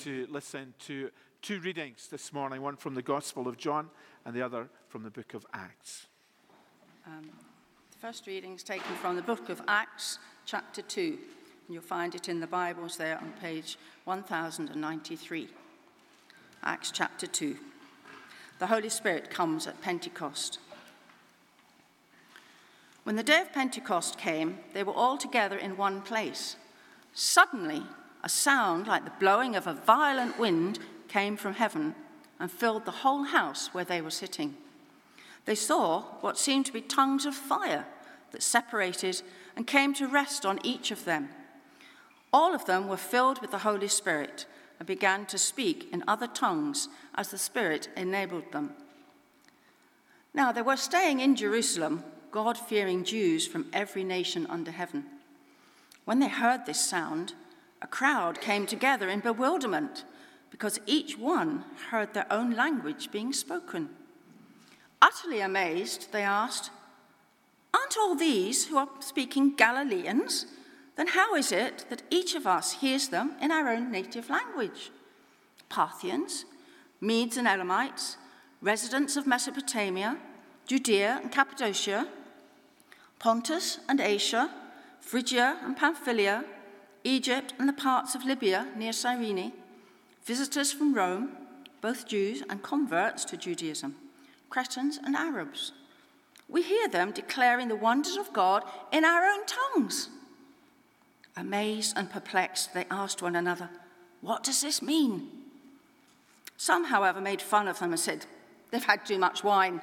to listen to two readings this morning, one from the Gospel of John and the other from the book of Acts. The first reading is taken from the book of Acts, chapter 2. And you'll find it in the Bibles there on page 1093. Acts chapter 2. The Holy Spirit comes at Pentecost. When the day of Pentecost came, they were all together in one place. Suddenly, a sound like the blowing of a violent wind came from heaven and filled the whole house where they were sitting. They saw what seemed to be tongues of fire that separated and came to rest on each of them. All of them were filled with the Holy Spirit and began to speak in other tongues as the Spirit enabled them. Now there were staying in Jerusalem God-fearing Jews from every nation under heaven. When they heard this sound, a crowd came together in bewilderment because each one heard their own language being spoken. Utterly amazed, they asked, "Aren't all these who are speaking Galileans? Then how is it that each of us hears them in our own native language? Parthians, Medes and Elamites, residents of Mesopotamia, Judea and Cappadocia, Pontus and Asia, Phrygia and Pamphylia, Egypt and the parts of Libya near Cyrene, visitors from Rome, both Jews and converts to Judaism, Cretans and Arabs. We hear them declaring the wonders of God in our own tongues." Amazed and perplexed, they asked one another, "What does this mean?" Some, however, made fun of them and said, "They've had too much wine."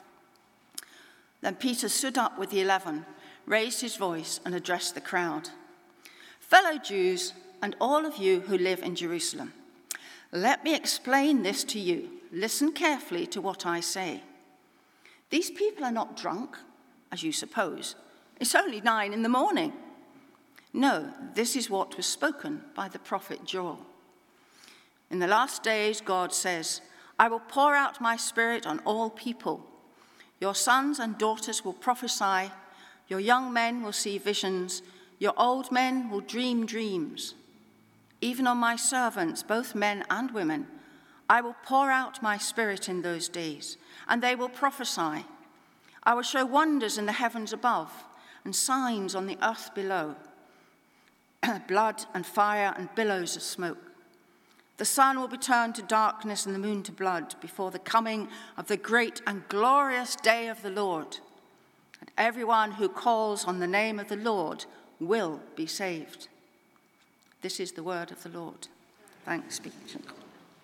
Then Peter stood up with the 11, raised his voice and addressed the crowd. "Fellow Jews and all of you who live in Jerusalem, let me explain this to you. Listen carefully to what I say. These people are not drunk, as you suppose. It's only 9 a.m. No, this is what was spoken by the prophet Joel. In the last days, God says, I will pour out my spirit on all people. Your sons and daughters will prophesy. Your young men will see visions. Your old men will dream dreams. Even on my servants, both men and women, I will pour out my spirit in those days, and they will prophesy. I will show wonders in the heavens above and signs on the earth below, blood and fire and billows of smoke. The sun will be turned to darkness and the moon to blood before the coming of the great and glorious day of the Lord. And everyone who calls on the name of the Lord will be saved." This is the word of the Lord. Thanks be to God.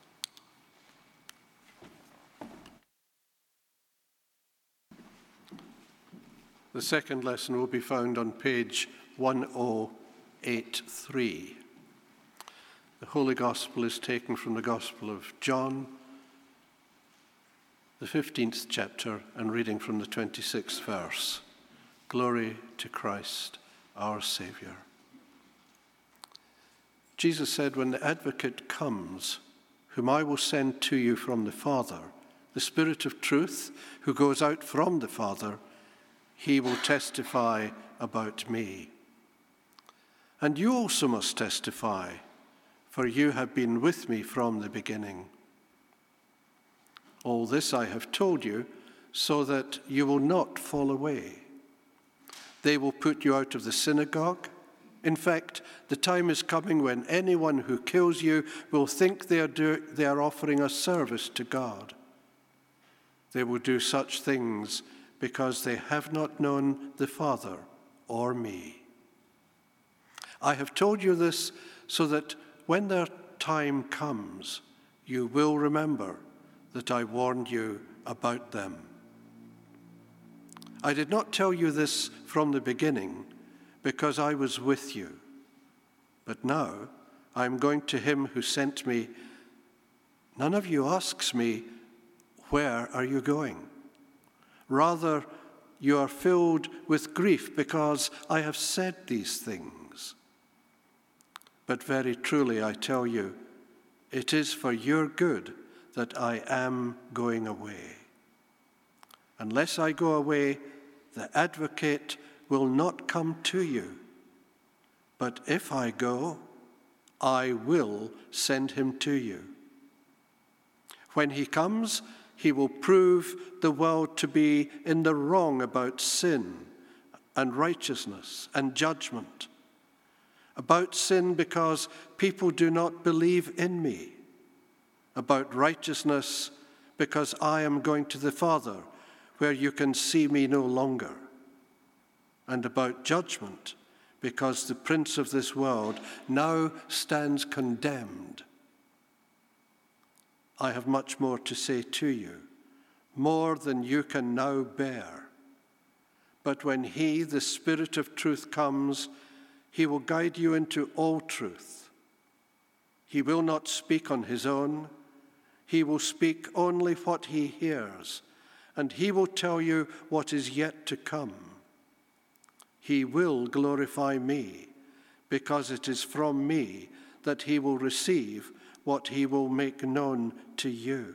The second lesson will be found on page 1083. The Holy Gospel is taken from the Gospel of John, the 15th chapter, and reading from the 26th verse. Glory to Christ, our Saviour. Jesus said, "When the Advocate comes, whom I will send to you from the Father, the Spirit of truth, who goes out from the Father, he will testify about me. And you also must testify, for you have been with me from the beginning. All this I have told you, so that you will not fall away. They will put you out of the synagogue. In fact, the time is coming when anyone who kills you will think they are offering a service to God. They will do such things because they have not known the Father or me. I have told you this so that when their time comes, you will remember that I warned you about them. I did not tell you this from the beginning because I was with you. But now I am going to him who sent me. None of you asks me, 'Where are you going?' Rather, you are filled with grief because I have said these things. But very truly I tell you, it is for your good that I am going away. Unless I go away, the Advocate will not come to you. But if I go, I will send him to you. When he comes, he will prove the world to be in the wrong about sin and righteousness and judgment. About sin because people do not believe in me. About righteousness because I am going to the Father, where you can see me no longer. And about judgment because the prince of this world now stands condemned. I have much more to say to you, more than you can now bear. But when he, the Spirit of truth, comes, he will guide you into all truth. He will not speak on his own. He will speak only what he hears, and he will tell you what is yet to come. He will glorify me, because it is from me that he will receive what he will make known to you.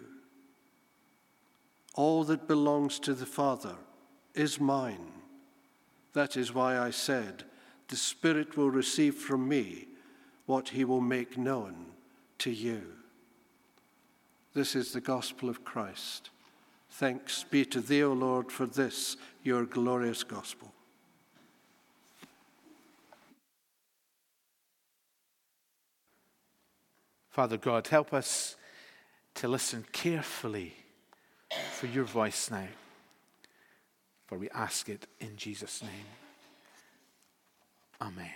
All that belongs to the Father is mine. That is why I said, the Spirit will receive from me what he will make known to you. This is the gospel of Christ. Thanks be to thee, O Lord, for this, your glorious gospel. Father God, help us to listen carefully for your voice now, for we ask it in Jesus' name. Amen.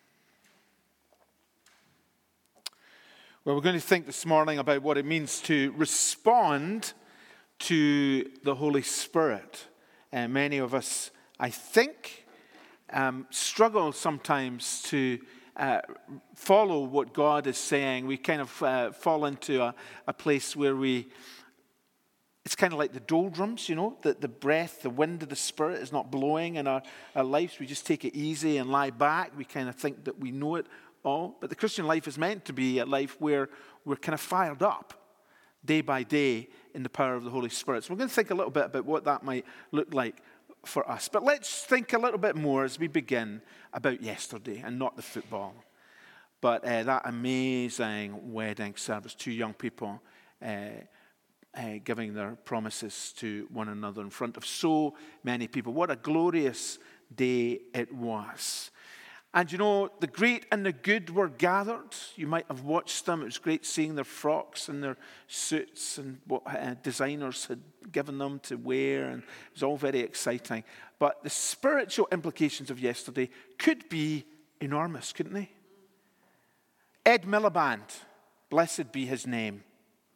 Well, we're going to think this morning about what it means to respond to the Holy Spirit. Many of us, I think, struggle sometimes to follow what God is saying. We kind of fall into a place where it's kind of like the doldrums, you know, the breath, the wind of the Spirit is not blowing in our lives. We just take it easy and lie back. We kind of think that we know it all. But the Christian life is meant to be a life where we're kind of fired up day by day in the power of the Holy Spirit. So we're going to think a little bit about what that might look like for us. But let's think a little bit more as we begin about yesterday, and not the football, but that amazing wedding service. 2 young people giving their promises to one another in front of so many people. What a glorious day it was. And you know, the great and the good were gathered. You might have watched them. It was great seeing their frocks and their suits and what designers had given them to wear. And it was all very exciting. But the spiritual implications of yesterday could be enormous, couldn't they? Ed Miliband, blessed be his name,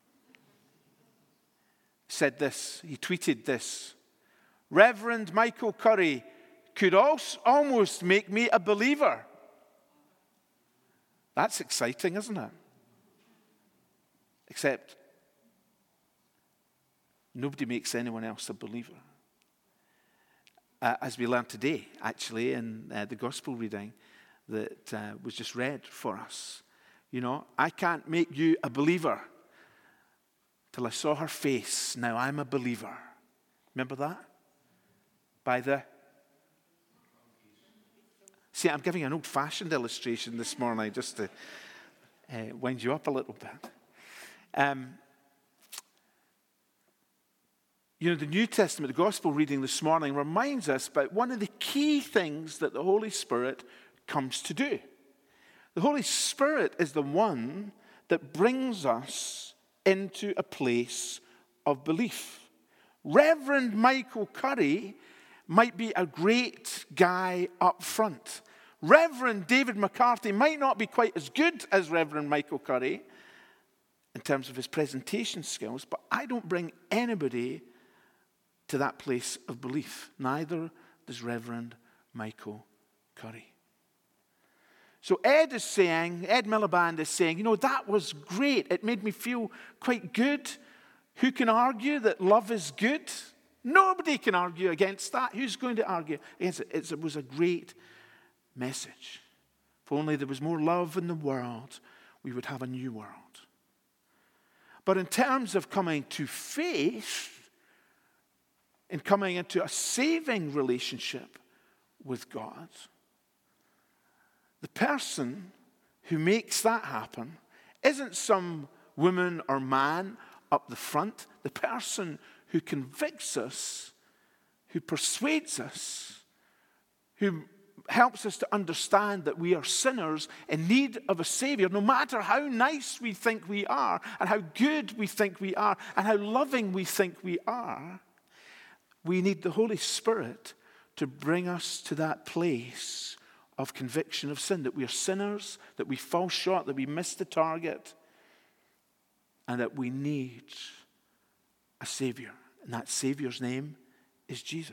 said this. He tweeted this. Reverend Michael Curry could almost make me a believer. That's exciting, isn't it? Except nobody makes anyone else a believer. As we learned today, actually, in the gospel reading that was just read for us. You know, I can't make you a believer till I saw her face. Now I'm a believer. Remember that? See, I'm giving an old-fashioned illustration this morning just to wind you up a little bit. You know, the New Testament, the gospel reading this morning reminds us about one of the key things that the Holy Spirit comes to do. The Holy Spirit is the one that brings us into a place of belief. Reverend Michael Curry might be a great guy up front. Reverend David McCarthy might not be quite as good as Reverend Michael Curry in terms of his presentation skills, but I don't bring anybody to that place of belief. Neither does Reverend Michael Curry. So Ed Miliband is saying, you know, that was great. It made me feel quite good. Who can argue that love is good? Nobody can argue against that. Who's going to argue against it? It was a great message. If only there was more love in the world, we would have a new world. But in terms of coming to faith, in coming into a saving relationship with God, the person who makes that happen isn't some woman or man up the front. The person who convicts us, who persuades us, who helps us to understand that we are sinners in need of a Savior, no matter how nice we think we are, and how good we think we are, and how loving we think we are. We need the Holy Spirit to bring us to that place of conviction of sin, that we are sinners, that we fall short, that we miss the target, and that we need a Savior. And that Savior's name is Jesus.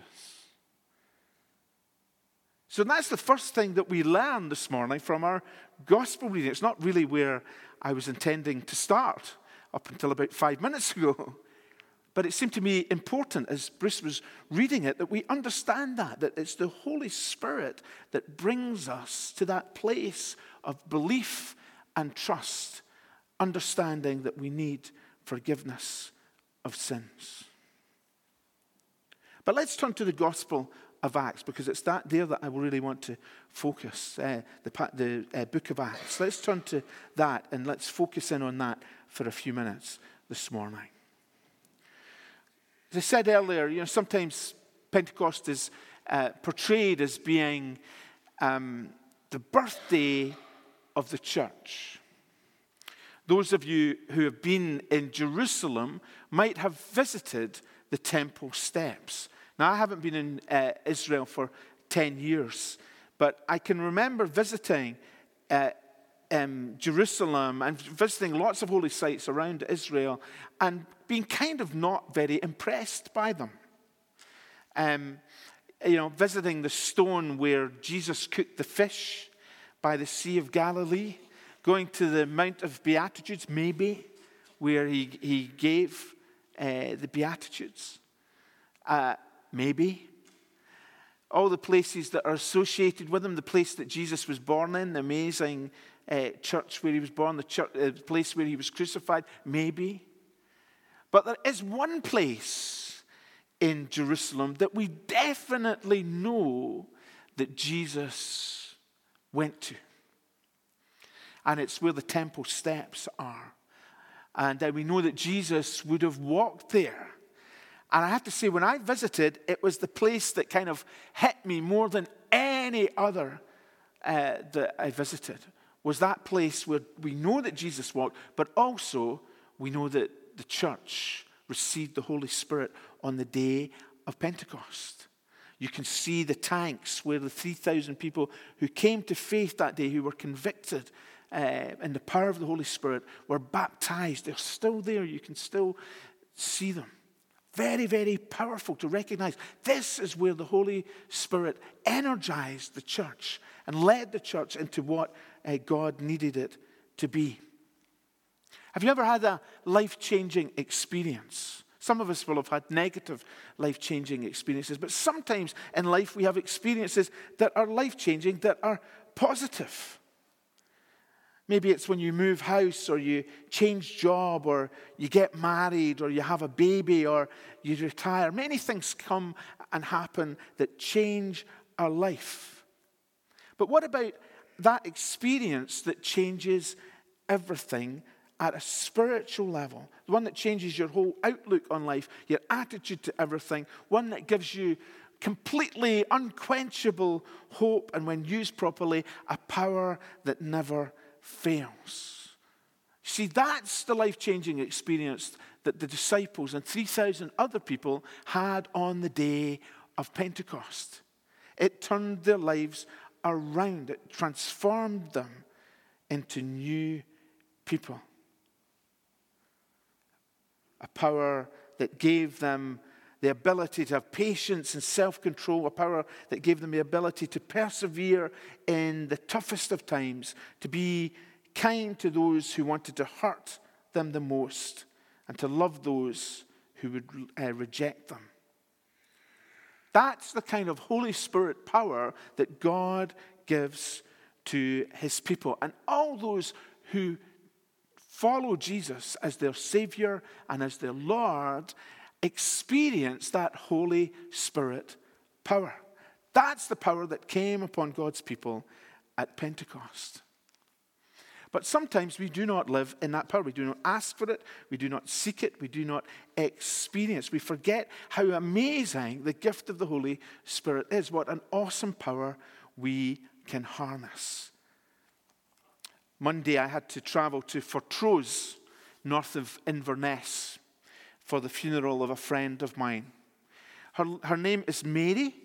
So that's the first thing that we learn this morning from our gospel reading. It's not really where I was intending to start up until about 5 minutes ago. But it seemed to me important as Bruce was reading it that we understand that it's the Holy Spirit that brings us to that place of belief and trust, understanding that we need forgiveness of sins. But let's turn to the Gospel of Acts, because it's that there that I really want to focus, the book of Acts. Let's turn to that and let's focus in on that for a few minutes this morning. As I said earlier, sometimes Pentecost is portrayed as being the birthday of the church. Those of you who have been in Jerusalem might have visited the temple steps. Now, I haven't been in Israel for 10 years, but I can remember visiting Jerusalem and visiting lots of holy sites around Israel and being kind of not very impressed by them. Visiting the stone where Jesus cooked the fish by the Sea of Galilee, going to the Mount of Beatitudes, maybe, where he gave the Beatitudes. Maybe. All the places that are associated with him, the place that Jesus was born in, the amazing church where he was born, the place where he was crucified, maybe. But there is one place in Jerusalem that we definitely know that Jesus went to. And it's where the temple steps are. And we know that Jesus would have walked there. And I have to say, when I visited, it was the place that kind of hit me more than any other that I visited. Was that place where we know that Jesus walked, but also we know that the church received the Holy Spirit on the day of Pentecost. You can see the tanks where the 3,000 people who came to faith that day, who were convicted in the power of the Holy Spirit, were baptized. They're still there. You can still see them. Very, very powerful to recognize this is where the Holy Spirit energized the church and led the church into what God needed it to be. Have you ever had a life-changing experience? Some of us will have had negative life-changing experiences, but sometimes in life we have experiences that are life-changing, that are positive. Maybe it's when you move house or you change job or you get married or you have a baby or you retire. Many things come and happen that change our life. But what about that experience that changes everything at a spiritual level? The one that changes your whole outlook on life, your attitude to everything, one that gives you completely unquenchable hope and when used properly, a power that never fails. See, that's the life-changing experience that the disciples and 3,000 other people had on the day of Pentecost. It turned their lives around. It transformed them into new people. A power that gave them the ability to have patience and self-control, a power that gave them the ability to persevere in the toughest of times, to be kind to those who wanted to hurt them the most, and to love those who would reject them. That's the kind of Holy Spirit power that God gives to his people. And all those who follow Jesus as their Savior and as their Lord experience that Holy Spirit power. That's the power that came upon God's people at Pentecost. But sometimes we do not live in that power. We do not ask for it. We do not seek it. We do not experience. We forget how amazing the gift of the Holy Spirit is. What an awesome power we can harness. Monday I had to travel to Fortrose, north of Inverness, for the funeral of a friend of mine. Her name is Mary.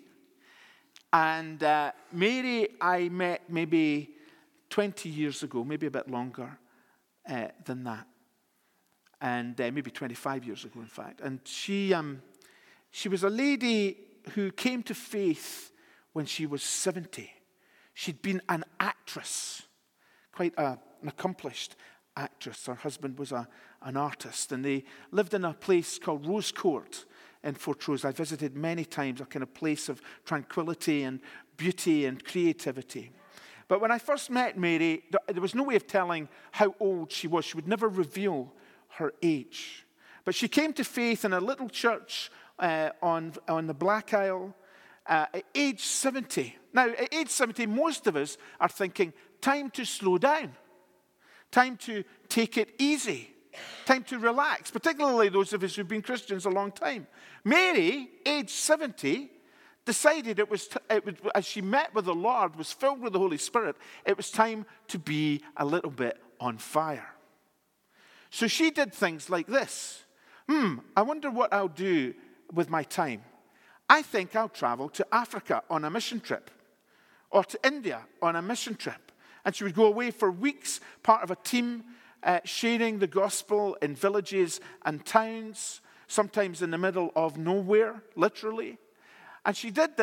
And Mary I met maybe 20 years ago, maybe a bit longer than that. And maybe 25 years ago, in fact. And she was a lady who came to faith when she was 70. She'd been an actress, quite an accomplished actress. Her husband was an artist. And they lived in a place called Rose Court in Fortrose. I visited many times, a kind of place of tranquility and beauty and creativity. But when I first met Mary, there was no way of telling how old she was. She would never reveal her age. But she came to faith in a little church on the Black Isle at age 70. Now, at age 70, most of us are thinking, time to slow down. Time to take it easy. Time to relax, particularly those of us who've been Christians a long time. Mary, age 70, decided it was as she met with the Lord, was filled with the Holy Spirit, it was time to be a little bit on fire. So she did things like this. I wonder what I'll do with my time. I think I'll travel to Africa on a mission trip, or to India on a mission trip. And she would go away for weeks, part of a team, sharing the gospel in villages and towns, sometimes in the middle of nowhere, literally. And she did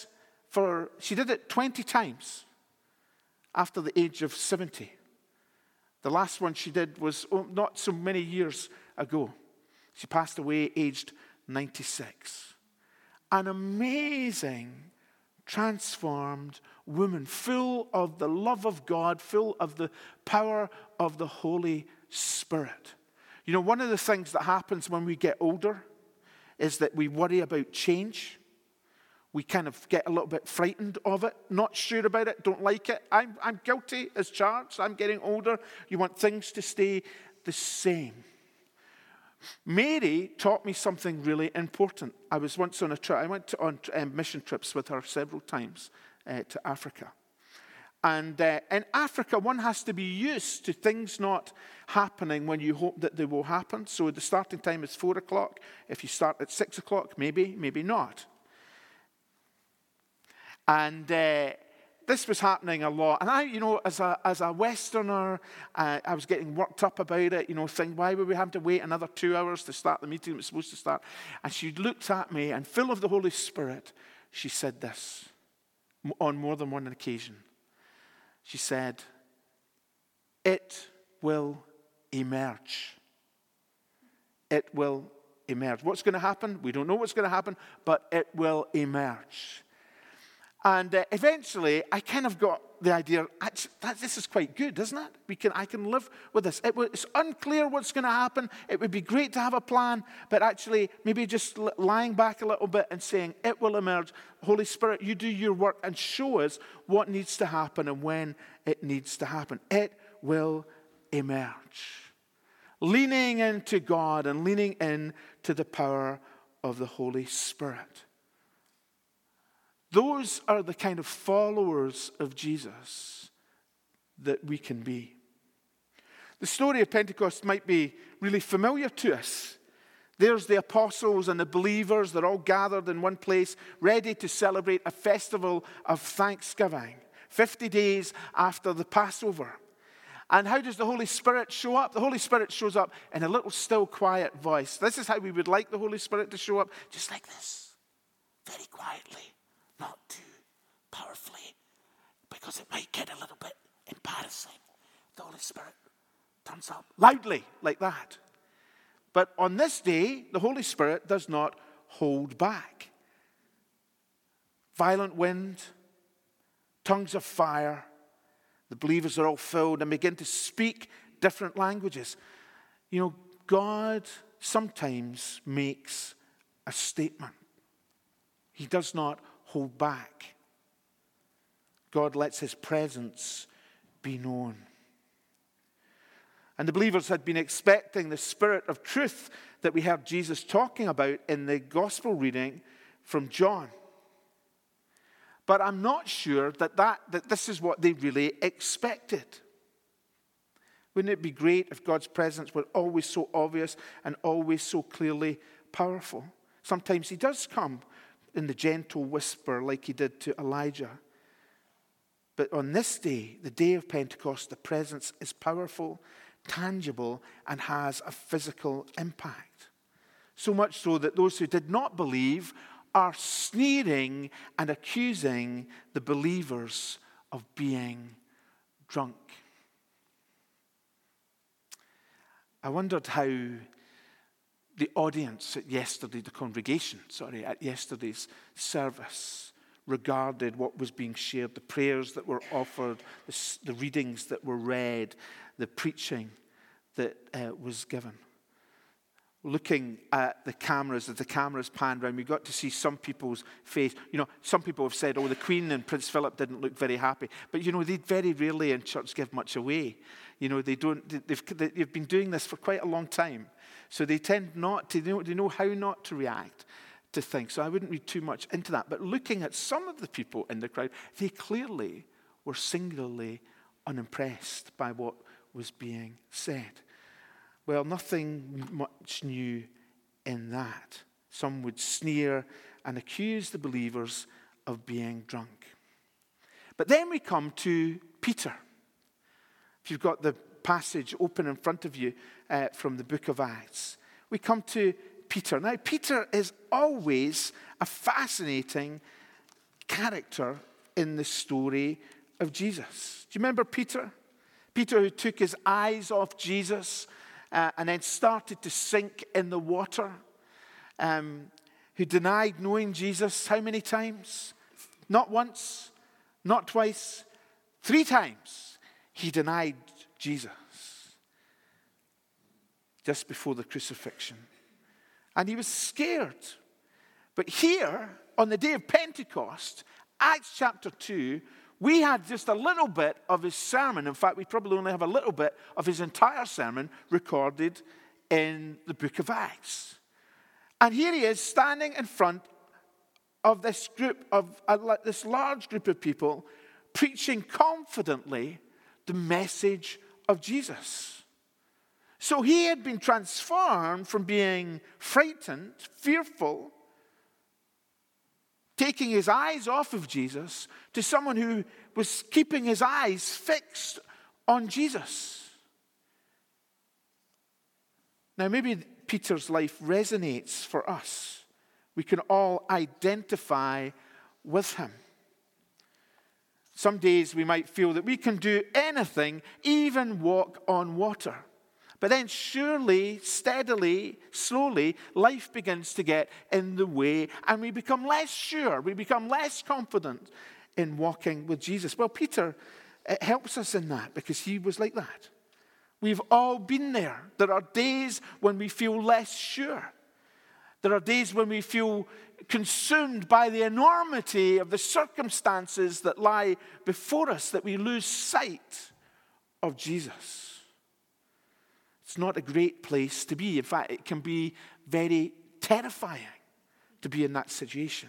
it 20 times after the age of 70. The last one she did was not so many years ago. She passed away aged 96. An amazing, transformed woman, full of the love of God, full of the power of the Holy Spirit. You know, one of the things that happens when we get older is that we worry about change. We kind of get a little bit frightened of it, not sure about it, don't like it. I'm guilty as charged. I'm getting older. You want things to stay the same. Mary taught me something really important. I was once on a trip. I went on mission trips with her several times to Africa. And in Africa, one has to be used to things not happening when you hope that they will happen. So the starting time is 4 o'clock. If you start at 6 o'clock, maybe not. And this was happening a lot. And I, as a Westerner, I was getting worked up about it, thinking, why would we have to wait another 2 hours to start the meeting that was supposed to start? And she looked at me, and full of the Holy Spirit, she said this on more than one occasion. She said, it will emerge. It will emerge. What's going to happen? We don't know what's going to happen, but it will emerge. And eventually, I kind of got the idea, this is quite good, isn't it? I can live with this. It's unclear what's going to happen. It would be great to have a plan, but actually, maybe just lying back a little bit and saying, it will emerge. Holy Spirit, you do your work and show us what needs to happen and when it needs to happen. It will emerge. Leaning into God and leaning into the power of the Holy Spirit. Those are the kind of followers of Jesus that we can be. The story of Pentecost might be really familiar to us. There's the apostles and the believers. They're all gathered in one place, ready to celebrate a festival of Thanksgiving, 50 days after the Passover. And how does the Holy Spirit show up? The Holy Spirit shows up in a little still, quiet voice. This is how we would like the Holy Spirit to show up, just like this, very quietly. Not too powerfully, because it might get a little bit embarrassing. The Holy Spirit turns up loudly like that. But on this day, the Holy Spirit does not hold back. Violent wind, tongues of fire. The believers are all filled and begin to speak different languages. God sometimes makes a statement. He does not hold back. God lets his presence be known. And the believers had been expecting the Spirit of truth that we heard Jesus talking about in the gospel reading from John. But I'm not sure that this is what they really expected. Wouldn't it be great if God's presence were always so obvious and always so clearly powerful? Sometimes he does come in the gentle whisper like he did to Elijah. But on this day, the day of Pentecost, the presence is powerful, tangible, and has a physical impact. So much so that those who did not believe are sneering and accusing the believers of being drunk. I wondered how the audience at the congregation at yesterday's service regarded what was being shared, the prayers that were offered, the readings that were read, the preaching that was given. Looking at the cameras, as the cameras panned around, we got to see some people's face. Some people have said, the Queen and Prince Philip didn't look very happy. But, they very rarely in church give much away. They don't. They've been doing this for quite a long time. So they tend not to, they know how not to react to things. So I wouldn't read too much into that. But looking at some of the people in the crowd, they clearly were singularly unimpressed by what was being said. Well, nothing much new in that. Some would sneer and accuse the believers of being drunk. But then we come to Peter. If you've got the passage open in front of you from the book of Acts, we come to Peter. Now, Peter is always a fascinating character in the story of Jesus. Do you remember Peter? Peter who took his eyes off Jesus and then started to sink in the water, who denied knowing Jesus how many times? Not once, not twice, 3 times he denied Jesus just before the crucifixion. And he was scared. But here, on the day of Pentecost, Acts chapter 2, we had just a little bit of his sermon. In fact, we probably only have a little bit of his entire sermon recorded in the book of Acts. And here he is standing in front of this group this large group of people, preaching confidently the message of Jesus. So he had been transformed from being frightened, fearful, taking his eyes off of Jesus, to someone who was keeping his eyes fixed on Jesus. Now, maybe Peter's life resonates for us. We can all identify with him. Some days we might feel that we can do anything, even walk on water. But then surely, steadily, slowly, life begins to get in the way and we become less sure, we become less confident in walking with Jesus. Well, Peter helps us in that because he was like that. We've all been there. There are days when we feel less sure. There are days when we feel consumed by the enormity of the circumstances that lie before us, that we lose sight of Jesus. It's not a great place to be. In fact, it can be very terrifying to be in that situation.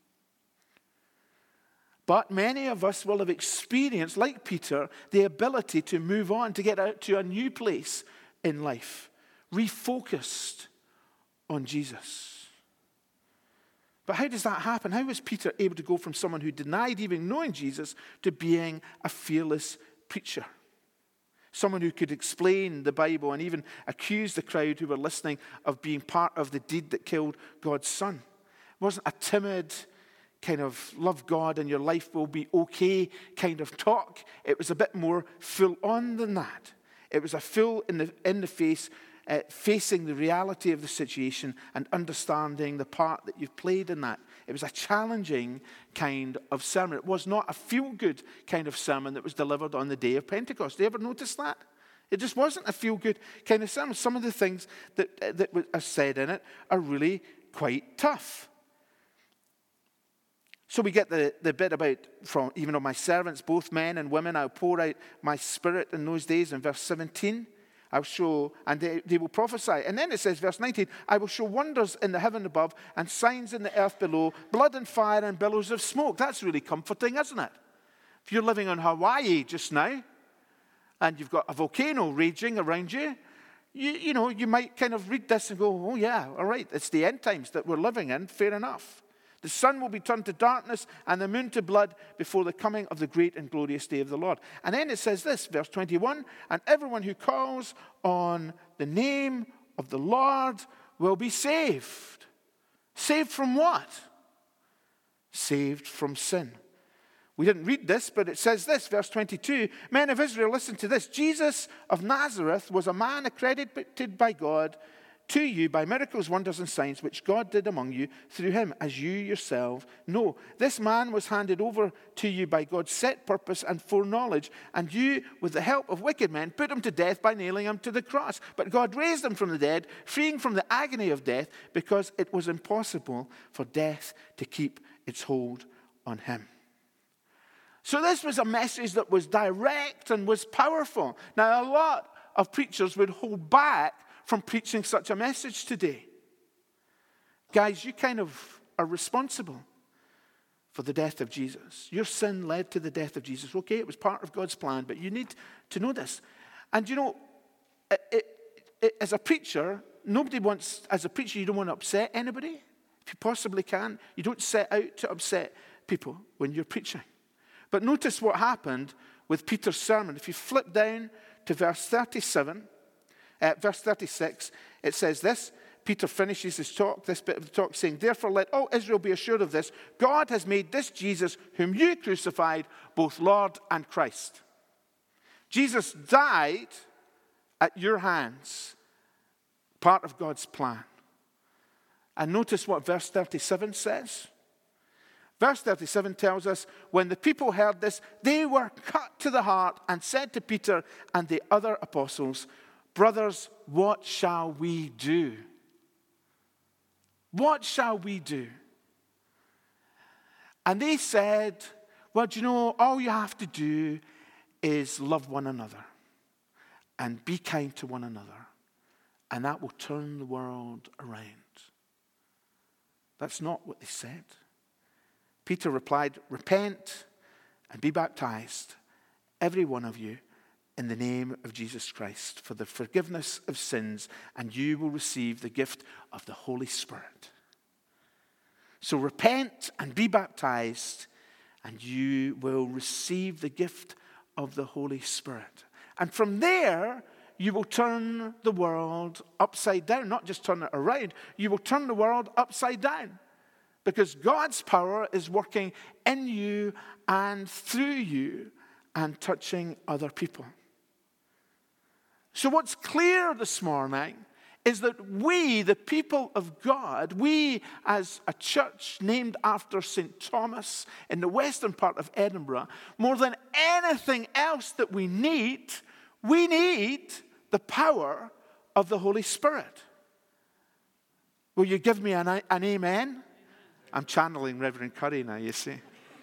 But many of us will have experienced, like Peter, the ability to move on, to get out to a new place in life, refocused on Jesus. But how does that happen? How was Peter able to go from someone who denied even knowing Jesus to being a fearless preacher? Someone who could explain the Bible and even accuse the crowd who were listening of being part of the deed that killed God's Son. It wasn't a timid kind of love God and your life will be okay kind of talk. It was a bit more full on than that. It was a full in the face, facing the reality of the situation and understanding the part that you've played in that. It was a challenging kind of sermon. It was not a feel-good kind of sermon that was delivered on the day of Pentecost. Do you ever notice that? It just wasn't a feel-good kind of sermon. Some of the things that are said in it are really quite tough. So we get the bit about, from even on my servants, both men and women, I'll pour out my spirit in those days in verse 17. I'll show, and they will prophesy. And then it says, verse 19, I will show wonders in the heaven above and signs in the earth below, blood and fire and billows of smoke. That's really comforting, isn't it? If you're living on Hawaii just now, and you've got a volcano raging around you, you might kind of read this and go, oh yeah, all right, it's the end times that we're living in, fair enough. The sun will be turned to darkness and the moon to blood before the coming of the great and glorious day of the Lord. And then it says this, verse 21, and everyone who calls on the name of the Lord will be saved. Saved from what? Saved from sin. We didn't read this, but it says this, verse 22, men of Israel, listen to this. Jesus of Nazareth was a man accredited by God to you by miracles, wonders, and signs, which God did among you through him, as you yourself know. This man was handed over to you by God's set purpose and foreknowledge, and you, with the help of wicked men, put him to death by nailing him to the cross. But God raised him from the dead, freeing from the agony of death, because it was impossible for death to keep its hold on him. So this was a message that was direct and was powerful. Now, a lot of preachers would hold back from preaching such a message today. Guys, you kind of are responsible for the death of Jesus. Your sin led to the death of Jesus. Okay, it was part of God's plan, but you need to know this. And as a preacher, as a preacher, you don't want to upset anybody. If you possibly can, you don't set out to upset people when you're preaching. But notice what happened with Peter's sermon. If you flip down to verse 36, it says this. Peter finishes his talk, this bit of the talk, saying, therefore let all Israel be assured of this. God has made this Jesus, whom you crucified, both Lord and Christ. Jesus died at your hands, part of God's plan. And notice what verse 37 says. Verse 37 tells us, when the people heard this, they were cut to the heart and said to Peter and the other apostles, brothers, what shall we do? What shall we do? And they said, well, all you have to do is love one another and be kind to one another, and that will turn the world around. That's not what they said. Peter replied, repent and be baptized, every one of you, in the name of Jesus Christ, for the forgiveness of sins, and you will receive the gift of the Holy Spirit. So repent and be baptized, and you will receive the gift of the Holy Spirit. And from there, you will turn the world upside down. Not just turn it around, you will turn the world upside down. Because God's power is working in you and through you and touching other people. So what's clear this morning is that we, the people of God, we as a church named after St. Thomas in the western part of Edinburgh, more than anything else that we need the power of the Holy Spirit. Will you give me an amen? I'm channeling Reverend Curry now, you see.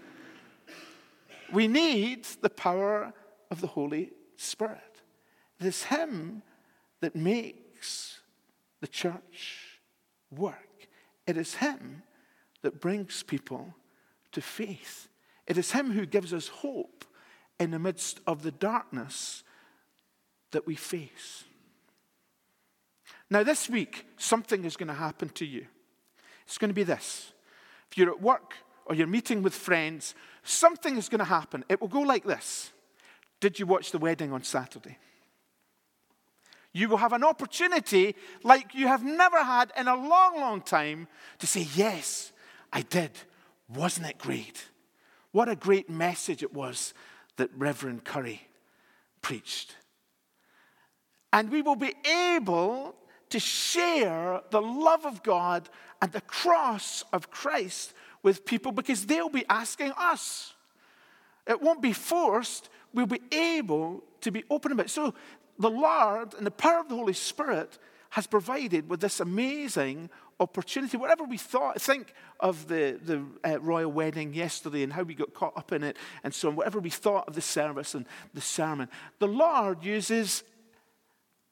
We need the power of the Holy Spirit. It is him that makes the church work. It is him that brings people to faith. It is him who gives us hope in the midst of the darkness that we face. Now this week, something is going to happen to you. It's going to be this. If you're at work or you're meeting with friends, something is going to happen. It will go like this. Did you watch the wedding on Saturday? You will have an opportunity like you have never had in a long, long time to say, yes, I did. Wasn't it great? What a great message it was that Reverend Curry preached. And we will be able to share the love of God and the cross of Christ with people because they'll be asking us. It won't be forced. We'll be able to be open about it. So the Lord and the power of the Holy Spirit has provided with this amazing opportunity. Whatever we think of the royal wedding yesterday and how we got caught up in it and so on, whatever we thought of the service and the sermon, the Lord uses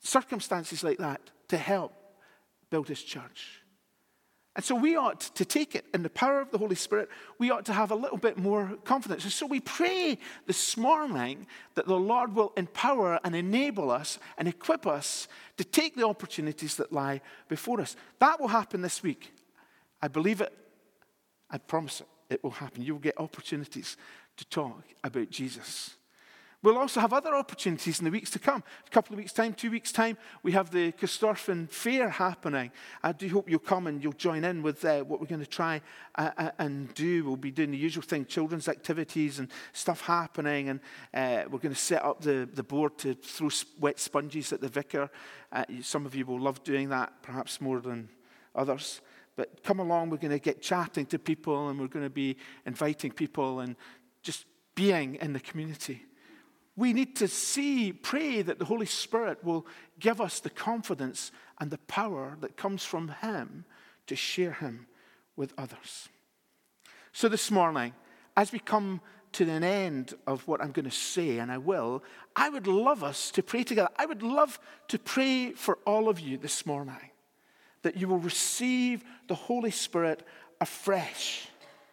circumstances like that to help build his church. And so we ought to take it in the power of the Holy Spirit. We ought to have a little bit more confidence. And so we pray this morning that the Lord will empower and enable us and equip us to take the opportunities that lie before us. That will happen this week. I believe it. I promise it. It will happen. You will get opportunities to talk about Jesus. We'll also have other opportunities in the weeks to come. A couple of weeks' time, 2 weeks' time, we have the Corstorphine Fair happening. I do hope you'll come and you'll join in with what we're going to try and do. We'll be doing the usual thing, children's activities and stuff happening. And we're going to set up the board to throw wet sponges at the vicar. Some of you will love doing that, perhaps more than others. But come along, we're going to get chatting to people and we're going to be inviting people and just being in the community. We need to pray that the Holy Spirit will give us the confidence and the power that comes from him to share him with others. So this morning, as we come to an end of what I'm going to say, and I would love us to pray together. I would love to pray for all of you this morning, that you will receive the Holy Spirit afresh,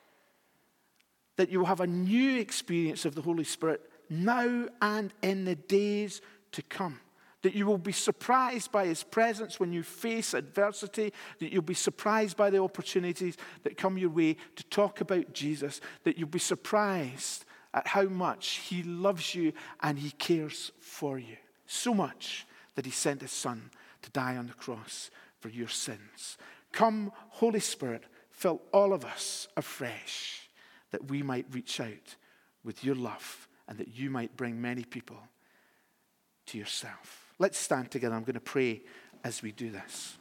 that you will have a new experience of the Holy Spirit now and in the days to come. That you will be surprised by his presence when you face adversity. That you'll be surprised by the opportunities that come your way to talk about Jesus. That you'll be surprised at how much he loves you and he cares for you. So much that he sent his son to die on the cross for your sins. Come, Holy Spirit, fill all of us afresh, that we might reach out with your love and that you might bring many people to yourself. Let's stand together. I'm going to pray as we do this.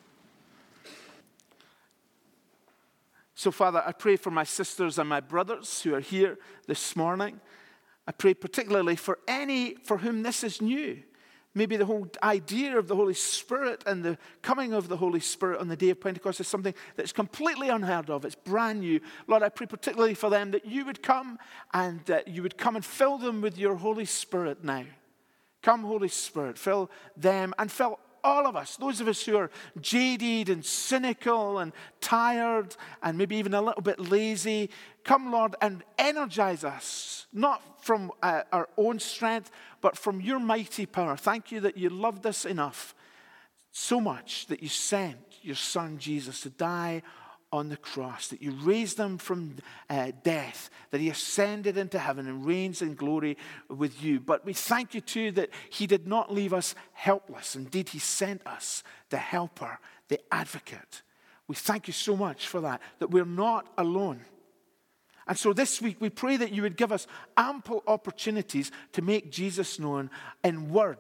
So, Father, I pray for my sisters and my brothers who are here this morning. I pray particularly for any for whom this is new. Maybe the whole idea of the Holy Spirit and the coming of the Holy Spirit on the day of Pentecost is something that's completely unheard of. It's brand new. Lord, I pray particularly for them that you would come and fill them with your Holy Spirit now. Come, Holy Spirit, fill them and fill all of us, those of us who are jaded and cynical and tired and maybe even a little bit lazy. Come, Lord, and energize us, not from our own strength, but from your mighty power. Thank you that you loved us enough, so much that you sent your son Jesus to die on the cross, that you raised him from death, that he ascended into heaven and reigns in glory with you. But we thank you too that he did not leave us helpless. Indeed, he sent us the helper, the advocate. We thank you so much for that we're not alone. And so this week we pray that you would give us ample opportunities to make Jesus known in word.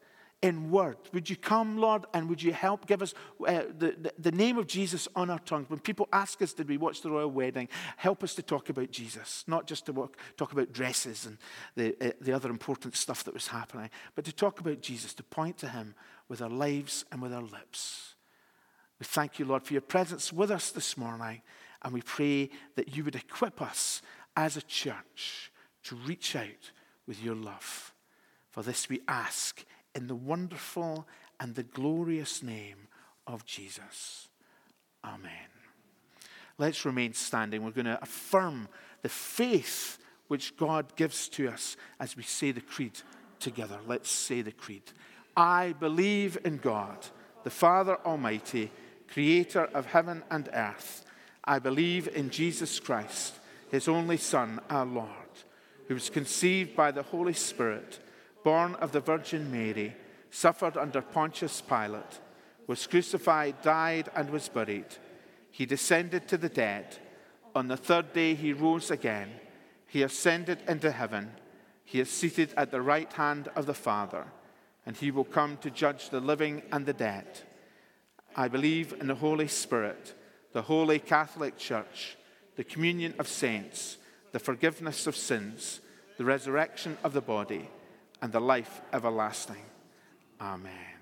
Would you come, Lord, and would you help give us the name of Jesus on our tongue? When people ask us, did we watch the royal wedding? Help us to talk about Jesus, not just to talk about dresses and the other important stuff that was happening, but to talk about Jesus, to point to him with our lives and with our lips. We thank you, Lord, for your presence with us this morning, and we pray that you would equip us as a church to reach out with your love. For this we ask in the wonderful and the glorious name of Jesus. Amen. Let's remain standing. We're going to affirm the faith which God gives to us as we say the creed together. Let's say the creed. I believe in God, the Father Almighty, creator of heaven and earth. I believe in Jesus Christ, his only Son, our Lord, who was conceived by the Holy Spirit, born of the Virgin Mary, suffered under Pontius Pilate, was crucified, died, and was buried. He descended to the dead. On the third day he rose again. He ascended into heaven. He is seated at the right hand of the Father, and he will come to judge the living and the dead. I believe in the Holy Spirit, the Holy Catholic Church, the communion of saints, the forgiveness of sins, the resurrection of the body, and the life everlasting. Amen.